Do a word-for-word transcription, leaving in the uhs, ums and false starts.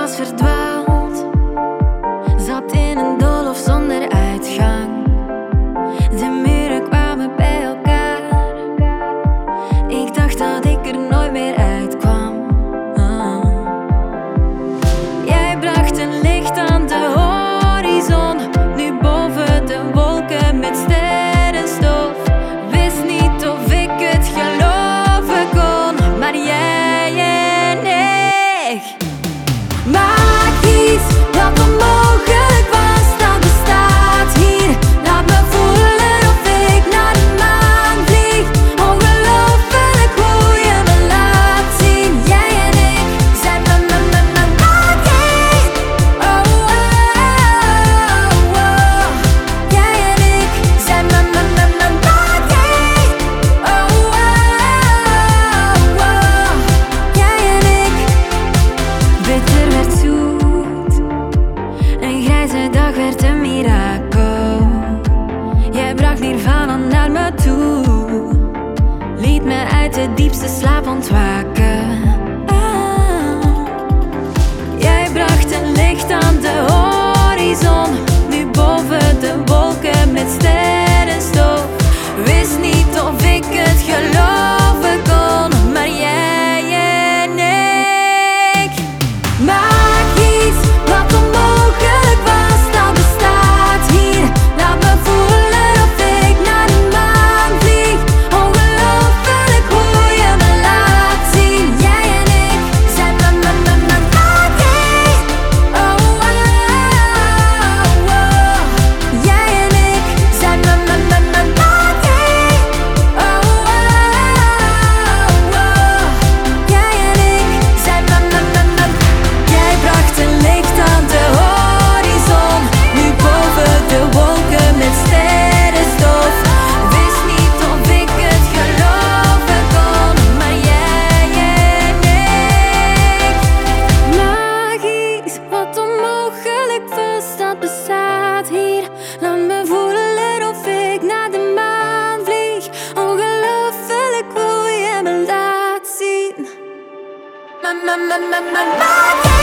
was verdwaald, zat in een doolhof zonder uitgang. De muren kwamen bij elkaar, ik dacht dat ik er nooit meer uitkwam. Ah. Jij bracht een licht aan de horizon, nu boven de wolken met sterrenstof. Wist niet of ik het geloven kon, maar jij en ik. Magisch, wat onmogelijk was, dat bestaat hier. Laat me voelen of ik naar de maan vlieg. Ongelooflijk hoe je me laat zien. Jij en ik zijn me, me, me, me magie. Oh, oh, oh, oh. Jij en ik zijn me, me, me, me magie. Oh, oh, oh, oh. Jij en ik. Bitter werd zoet, een grijze dag werd een mirakel. Jij bracht Nirvana naar me toe, liet me uit de diepste slaap ontwaken. Ah. Jij bracht een licht aan de horizon, nu boven de wolken met sterrenstof. Wist niet of ik het geloven kon, maar jij en ik. Magisch, wat onmogelijk was, dat bestaat hier. Laat me voelen of ik naar de maan vlieg. Ongelooflijk hoe je me laat zien. Jij en ik zijn me, me, me, me magie. Oh, oh, oh, oh. Jij en ik zijn me, me, me, me magie. Oh, oh, oh, oh. Jij en ik zijn me, me, me, me. Jij bracht een licht aan de horizon, nu boven de wolken met sterrenstof. Wist niet of ik het geloven kon, maar jij en ik. Magisch, wat onmogelijk was, dat bestaat hier. Laat me voelen of ik naar de maan vlieg. Ongelooflijk hoe je me laat zien. Ma, ma, ma, ma, ma, magie.